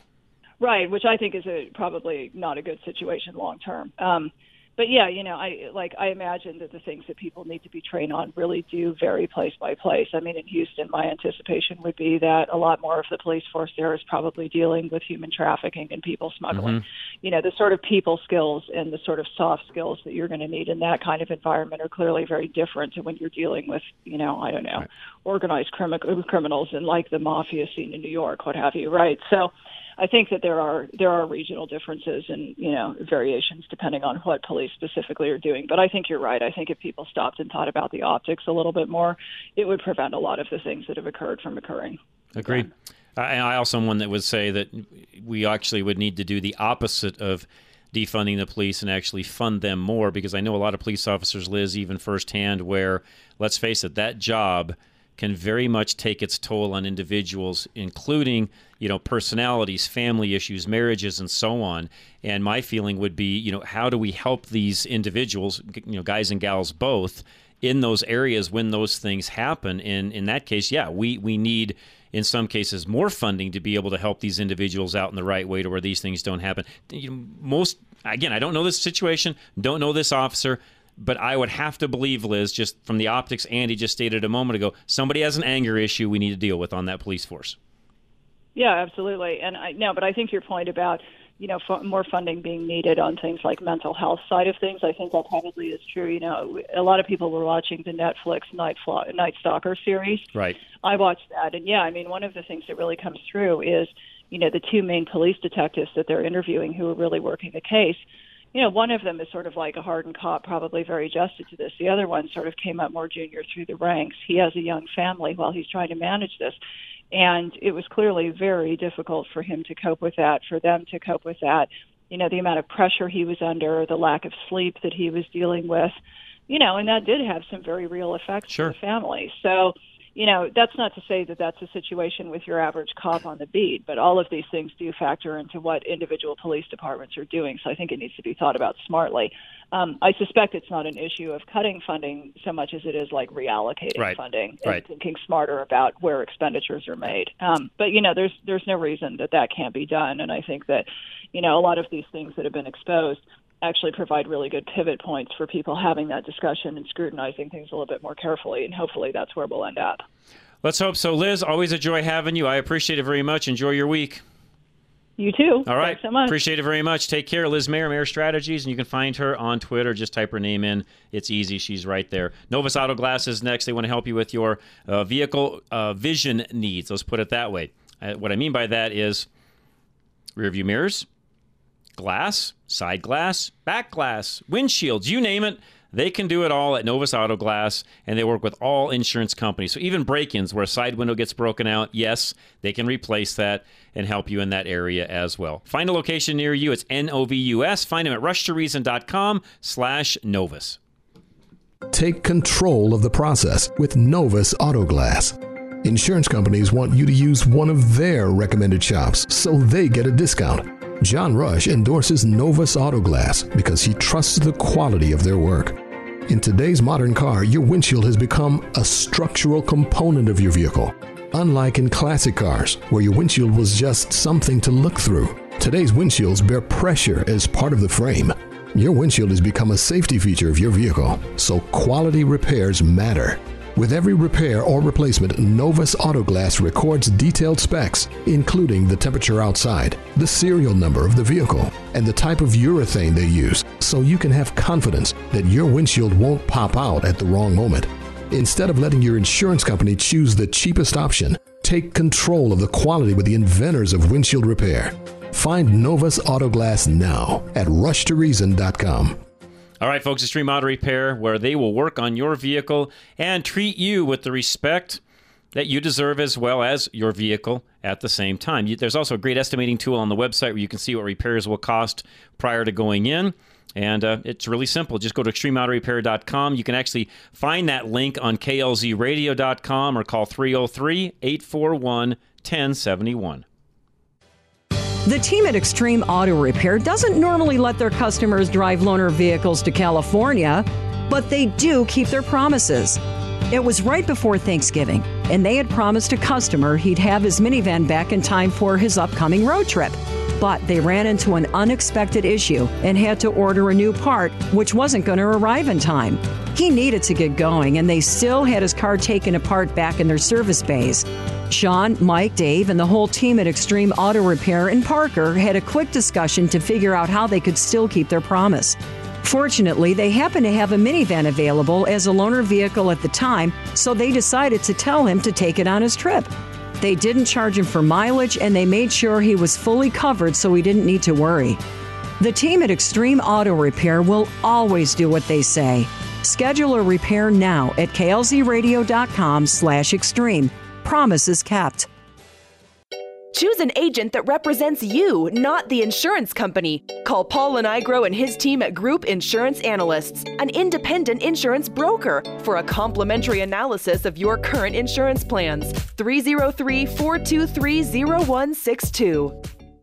Speaker 18: Right, which I think is a, probably not a good situation long term. Um, But yeah, you know, I like I imagine that the things that people need to be trained on really do vary place by place. I mean, in Houston, my anticipation would be that a lot more of the police force there is probably dealing with human trafficking and people smuggling. Mm-hmm. You know, the sort of people skills and the sort of soft skills that you're going to need in that kind of environment are clearly very different to when you're dealing with, you know, I don't know, right. organized crimi- criminals and like the mafia scene in New York, what have you, right? So I think that there are there are regional differences and, you know, variations depending on what police specifically are doing. But I think you're right. I think if people stopped and thought about the optics a little bit more, it would prevent a lot of the things that have occurred from occurring.
Speaker 8: Agreed. I, I also am one that would say that we actually would need to do the opposite of defunding the police and actually fund them more, because I know a lot of police officers, Liz, even firsthand, where, let's face it, that job can very much take its toll on individuals, including, you know, personalities, family issues, marriages, and so on. And my feeling would be, you know, how do we help these individuals, you know, guys and gals both, in those areas when those things happen? And in that case, yeah, we, we need, in some cases, more funding to be able to help these individuals out in the right way to where these things don't happen. You know, most, again, I don't know this situation, don't know this officer, but I would have to believe, Liz, just from the optics Andy just stated a moment ago, somebody has an anger issue we need to deal with on that police force.
Speaker 18: Yeah, absolutely. And I no, but I think your point about, you know, f- more funding being needed on things like mental health side of things, I think that probably is true. You know, a lot of people were watching the Netflix Night, Flo- Night Stalker series.
Speaker 8: Right.
Speaker 18: I watched that. And yeah, I mean, one of the things that really comes through is, you know, the two main police detectives that they're interviewing who are really working the case. You know, one of them is sort of like a hardened cop, probably very adjusted to this. The other one sort of came up more junior through the ranks. He has a young family while he's trying to manage this. And it was clearly very difficult for him to cope with that, for them to cope with that. You know, the amount of pressure he was under, the lack of sleep that he was dealing with, you know, and that did have some very real effects
Speaker 8: sure.
Speaker 18: for the family. So, you know, that's not to say that that's a situation with your average cop on the beat, but all of these things do factor into what individual police departments are doing. So I think it needs to be thought about smartly. Um, I suspect it's not an issue of cutting funding so much as it is like reallocating
Speaker 8: right.
Speaker 18: funding and
Speaker 8: right.
Speaker 18: thinking smarter about where expenditures are made. Um, but, you know, there's there's no reason that that can't be done. And I think that, you know, a lot of these things that have been exposed actually provide really good pivot points for people having that discussion and scrutinizing things a little bit more carefully. And hopefully that's where we'll end up.
Speaker 8: Let's hope so. Liz, always a joy having you. I appreciate it very much. Enjoy your week.
Speaker 18: You too.
Speaker 8: All right.
Speaker 18: Thanks so much.
Speaker 8: Appreciate it very much. Take care. Liz Mayer, Mayer Strategies, and you can find her on Twitter. Just type her name in. It's easy. She's right there. Novus Auto Glass is next. They want to help you with your uh, vehicle uh, vision needs. Let's put it that way. Uh, what I mean by that is rear view mirrors, glass, side glass, back glass, windshields, you name it. They can do it all at Novus Auto Glass, and they work with all insurance companies. So even break-ins where a side window gets broken out, yes, they can replace that and help you in that area as well. Find a location near you. It's N O V U S. Find them at rush to reason dot com slash Novus.
Speaker 16: Take control of the process with Novus Auto Glass. Insurance companies want you to use one of their recommended shops so they get a discount. John Rush endorses Novus Auto Glass because he trusts the quality of their work. In today's modern car, your windshield has become a structural component of your vehicle. Unlike in classic cars, where your windshield was just something to look through. Today's windshields bear pressure as part of the frame. Your windshield has become a safety feature of your vehicle, so quality repairs matter. With every repair or replacement, Novus Autoglass records detailed specs, including the temperature outside, the serial number of the vehicle, and the type of urethane they use, so you can have confidence that your windshield won't pop out at the wrong moment. Instead of letting your insurance company choose the cheapest option, take control of the quality with the inventors of windshield repair. Find Novus Autoglass now at rush to reason dot com.
Speaker 8: All right, folks, Extreme Auto Repair, where they will work on your vehicle and treat you with the respect that you deserve as well as your vehicle at the same time. You, there's also a great estimating tool on the website where you can see what repairs will cost prior to going in. And uh, it's really simple. Just go to extreme auto repair dot com. You can actually find that link on K L Z radio dot com or call three oh three, eight four one, one oh seven one.
Speaker 19: The team at Extreme Auto Repair doesn't normally let their customers drive loaner vehicles to California, but they do keep their promises. It was right before Thanksgiving, and they had promised a customer he'd have his minivan back in time for his upcoming road trip. But they ran into an unexpected issue and had to order a new part, which wasn't going to arrive in time. He needed to get going, and they still had his car taken apart back in their service bays. Sean, Mike, Dave, and the whole team at Extreme Auto Repair in Parker had a quick discussion to figure out how they could still keep their promise. Fortunately, they happened to have a minivan available as a loaner vehicle at the time, so they decided to tell him to take it on his trip. They didn't charge him for mileage, and they made sure he was fully covered so he didn't need to worry. The team at Extreme Auto Repair will always do what they say. Schedule a repair now at K L Z radio dot com slash extreme. Promise is kept.
Speaker 20: Choose an agent that represents you, not the insurance company. Call Paul Lenigro and his team at Group Insurance Analysts, an independent insurance broker, for a complimentary analysis of your current insurance plans. three oh three, four two three, oh one six two.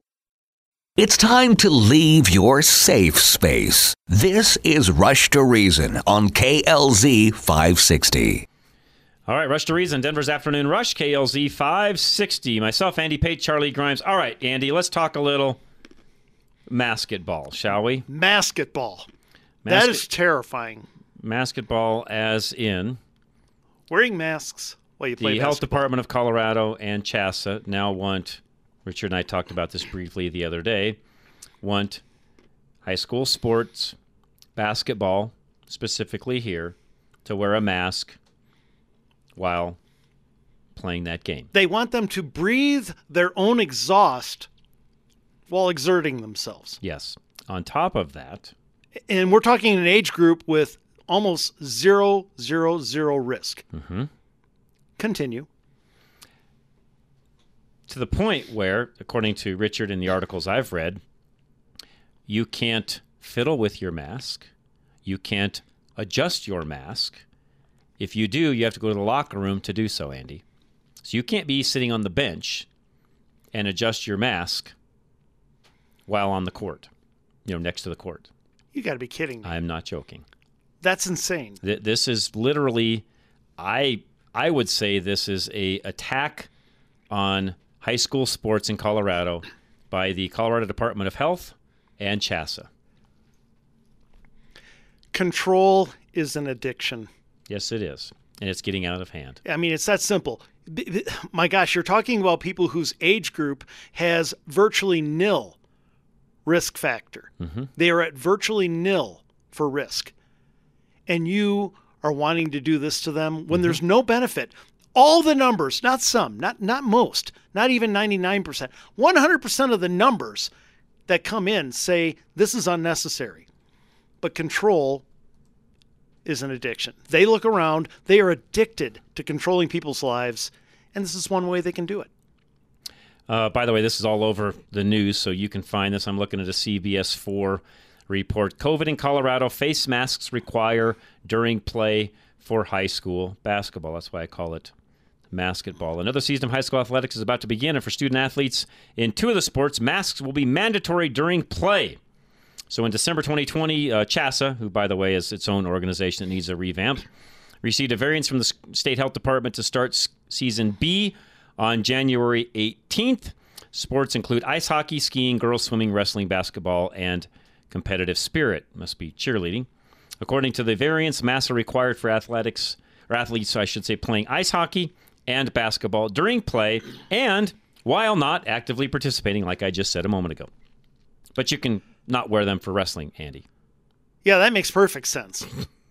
Speaker 13: It's time to leave your safe space. This is Rush to Reason on K L Z five sixty.
Speaker 8: All right, Rush to Reason, Denver's Afternoon Rush, K L Z five sixty. Myself, Andy Pate, Charlie Grimes. All right, Andy, let's talk a little basketball, shall we?
Speaker 10: Basketball.
Speaker 8: Masket-
Speaker 10: that is terrifying.
Speaker 8: Basketball as in?
Speaker 10: Wearing masks while you play
Speaker 8: The
Speaker 10: basketball.
Speaker 8: Health Department of Colorado and CHASA now want, Richard and I talked about this briefly the other day, want high school sports, basketball, specifically here, to wear a mask while playing that game.
Speaker 10: They want them to breathe their own exhaust while exerting themselves.
Speaker 8: Yes. On top of that,
Speaker 10: and we're talking an age group with almost zero, zero, zero risk.
Speaker 8: Mm-hmm.
Speaker 10: Continue.
Speaker 8: To the point where, according to Richard in the articles I've read, you can't fiddle with your mask. You can't adjust your mask. If you do, you have to go to the locker room to do so, Andy. So you can't be sitting on the bench and adjust your mask while on the court, you know, next to the court.
Speaker 10: You got to be kidding me.
Speaker 8: I'm not joking.
Speaker 10: That's insane.
Speaker 8: Th- this is literally, I I would say this is a attack on high school sports in Colorado by the Colorado Department of Health and CHASA.
Speaker 10: Control is an addiction.
Speaker 8: Yes, it is. And it's getting out of hand.
Speaker 10: I mean, it's that simple. B- b- my gosh, you're talking about people whose age group has virtually nil risk factor.
Speaker 8: Mm-hmm.
Speaker 10: They are at virtually nil for risk. And you are wanting to do this to them when mm-hmm. there's no benefit. All the numbers, not some, not not most, not even ninety-nine percent, one hundred percent of the numbers that come in say this is unnecessary. But control is an addiction. They look around, they are addicted to controlling people's lives, and this is one way they can do it.
Speaker 8: Uh, by the way, this is all over the news, so you can find this. I'm looking at a C B S four report. COVID in Colorado, face masks require during play for high school basketball. That's why I call it basketball. Another season of high school athletics is about to begin, and for student athletes in two of the sports, masks will be mandatory during play. So in December twenty twenty, uh, CHASA, who, by the way, is its own organization that needs a revamp, received a variance from the State Health Department to start Season B on January eighteenth. Sports include ice hockey, skiing, girls swimming, wrestling, basketball, and competitive spirit. Must be cheerleading. According to the variants, masks are required for athletics, or athletes, I should say, playing ice hockey and basketball during play and while not actively participating, like I just said a moment ago. But you can not wear them for wrestling, Andy.
Speaker 10: Yeah, that makes perfect sense.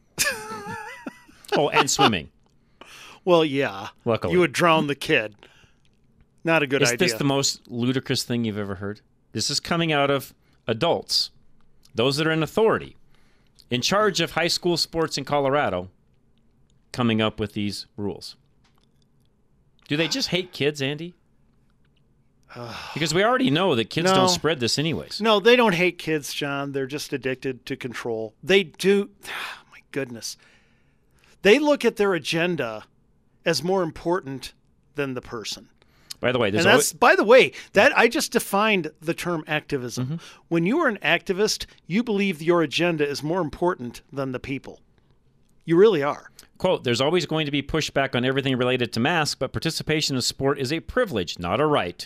Speaker 8: Oh, and swimming.
Speaker 10: Well, yeah.
Speaker 8: Luckily.
Speaker 10: You would drown the kid. Not a good
Speaker 8: is
Speaker 10: idea.
Speaker 8: Is this the most ludicrous thing you've ever heard? This is coming out of adults, those that are in authority, in charge of high school sports in Colorado, coming up with these rules. Do they just hate kids, Andy? Because we already know that kids
Speaker 10: No.
Speaker 8: don't spread this anyways.
Speaker 10: No, they don't hate kids, John. They're just addicted to control. They do. Oh, my goodness. They look at their agenda as more important than the person.
Speaker 8: By the way, there's
Speaker 10: and that's
Speaker 8: always,
Speaker 10: by the way that I just defined the term activism.
Speaker 8: Mm-hmm.
Speaker 10: When you are an activist, you believe your agenda is more important than the people. You really are.
Speaker 8: quote, there's always going to be pushback on everything related to masks, but participation in sport is a privilege, not a right.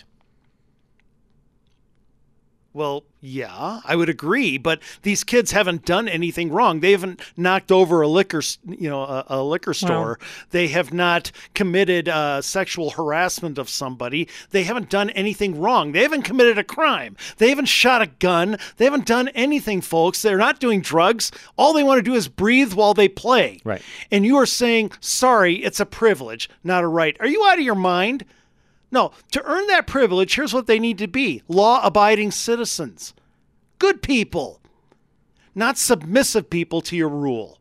Speaker 10: Well, yeah, I would agree, but these kids haven't done anything wrong. They haven't knocked over a liquor, you know, a, a liquor store. Well, they have not committed uh, sexual harassment of somebody. They haven't done anything wrong. They haven't committed a crime. They haven't shot a gun. They haven't done anything, folks. They're not doing drugs. All they want to do is breathe while they play.
Speaker 8: Right.
Speaker 10: And you are saying, sorry, it's a privilege, not a right. Are you out of your mind? No, to earn that privilege, here's what they need to be. Law-abiding citizens. Good people. Not submissive people to your rule.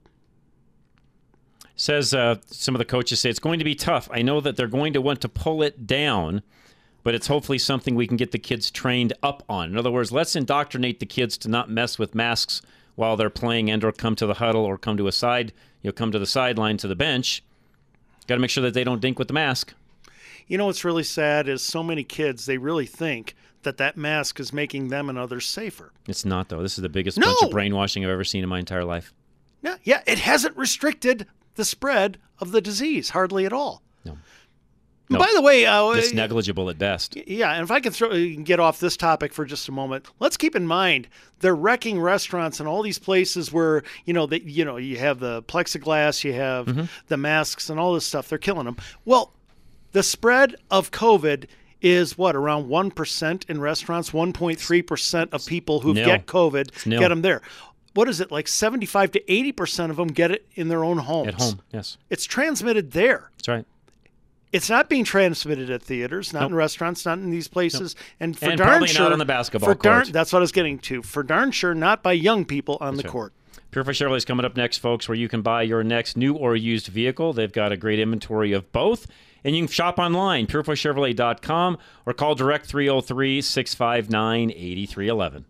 Speaker 8: Says uh, some of the coaches say it's going to be tough. I know that they're going to want to pull it down, but it's hopefully something we can get the kids trained up on. In other words, let's indoctrinate the kids to not mess with masks while they're playing and or come to the huddle or come to a side, you know, come to the sideline to the bench. Got to make sure that they don't dink with the mask.
Speaker 10: You know what's really sad is so many kids, they really think that that mask is making them and others safer.
Speaker 8: It's not, though. This is the biggest
Speaker 10: No.
Speaker 8: bunch of brainwashing I've ever seen in my entire life.
Speaker 10: Yeah, yeah, it hasn't restricted the spread of the disease hardly at all.
Speaker 8: No.
Speaker 10: No. By the way, uh,
Speaker 8: it's negligible at best.
Speaker 10: Yeah, and if I can throw, get off this topic for just a moment, let's keep in mind they're wrecking restaurants and all these places where you know they, you know you have the plexiglass, you have
Speaker 8: Mm-hmm.
Speaker 10: the masks, and all this stuff. They're killing them. Well, the spread of COVID is what, around one percent in restaurants? one point three percent of people who
Speaker 8: Nil.
Speaker 10: get COVID
Speaker 8: It's nil.
Speaker 10: get them there. What is it, like seventy-five to eighty percent of them get it in their own homes?
Speaker 8: At home, yes.
Speaker 10: It's transmitted there.
Speaker 8: That's right.
Speaker 10: It's not being transmitted at theaters, not
Speaker 8: Nope.
Speaker 10: in restaurants, not in these places.
Speaker 8: Nope.
Speaker 10: And for
Speaker 8: And
Speaker 10: darn
Speaker 8: probably
Speaker 10: sure,
Speaker 8: not on the basketball
Speaker 10: for darn,
Speaker 8: court.
Speaker 10: that's what I was getting to. For darn sure, not by young people on
Speaker 8: That's
Speaker 10: the
Speaker 8: right.
Speaker 10: court.
Speaker 8: Pure Fresh Chevrolet is coming up next, folks, where you can buy your next new or used vehicle. They've got a great inventory of both. And you can shop online, pure fresh chevrolet dot com, or call direct three oh three, six five nine, eight three one one.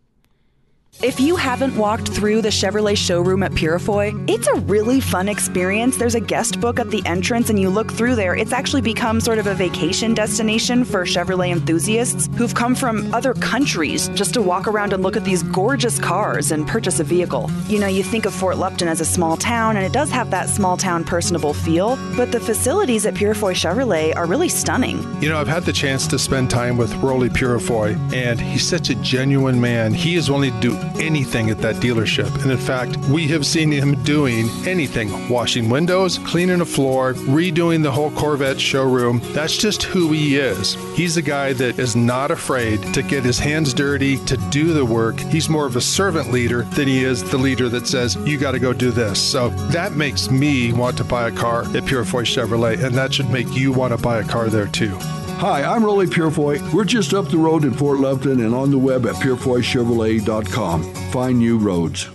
Speaker 17: If you haven't walked through the Chevrolet showroom at Purifoy, it's a really fun experience. There's a guest book at the entrance, and you look through there. It's actually become sort of a vacation destination for Chevrolet enthusiasts who've come from other countries just to walk around and look at these gorgeous cars and purchase a vehicle. You know, you think of Fort Lupton as a small town, and it does have that small town personable feel, but the facilities at Purifoy Chevrolet are really stunning.
Speaker 21: You know, I've had the chance to spend time with Rolly Purifoy, and he's such a genuine man. He is willing to do anything at that dealership. And in fact, we have seen him doing anything, washing windows, cleaning a floor, redoing the whole Corvette showroom. That's just who he is. He's a guy that is not afraid to get his hands dirty, to do the work. He's more of a servant leader than he is the leader that says, you got to go do this. So that makes me want to buy a car at Purifoy Chevrolet, and that should make you want to buy a car there too.
Speaker 22: Hi, I'm Rolly Purifoy. We're just up the road in Fort Lupton and on the web at purifoy chevrolet dot com. Find new roads.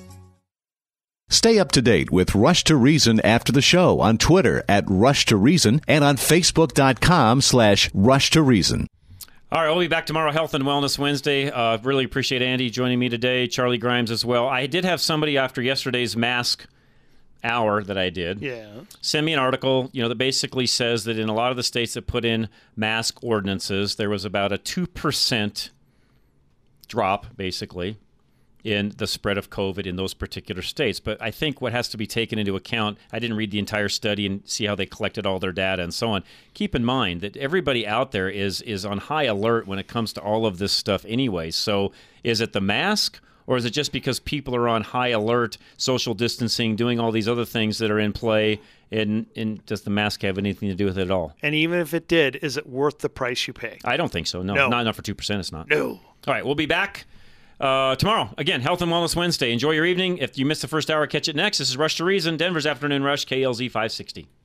Speaker 23: Stay up to date with Rush to Reason after the show on Twitter at Rush to Reason and on Facebook dot com slash Rush to Reason.
Speaker 8: All right, we'll be back tomorrow, Health and Wellness Wednesday. Uh, really appreciate Andy joining me today, Charlie Grimes as well. I did have somebody after yesterday's mask hour that I did
Speaker 10: Yeah.
Speaker 8: send me an article, you know, that basically says that in a lot of the states that put in mask ordinances, there was about a two percent drop, basically, in the spread of COVID in those particular states. But I think what has to be taken into account, I didn't read the entire study and see how they collected all their data and so on. Keep in mind that everybody out there is is on high alert when it comes to all of this stuff anyway. So is it the mask, or is it just because people are on high alert, social distancing, doing all these other things that are in play, and, and does the mask have anything to do with it at all?
Speaker 10: And even if it did, is it worth the price you pay?
Speaker 8: I don't think so. No,
Speaker 10: No.
Speaker 8: not enough for two percent. It's not.
Speaker 10: No.
Speaker 8: All right, we'll be back uh, tomorrow. Again, Health and Wellness Wednesday. Enjoy your evening. If you missed the first hour, catch it next. This is Rush to Reason, Denver's Afternoon Rush, K L Z five sixty.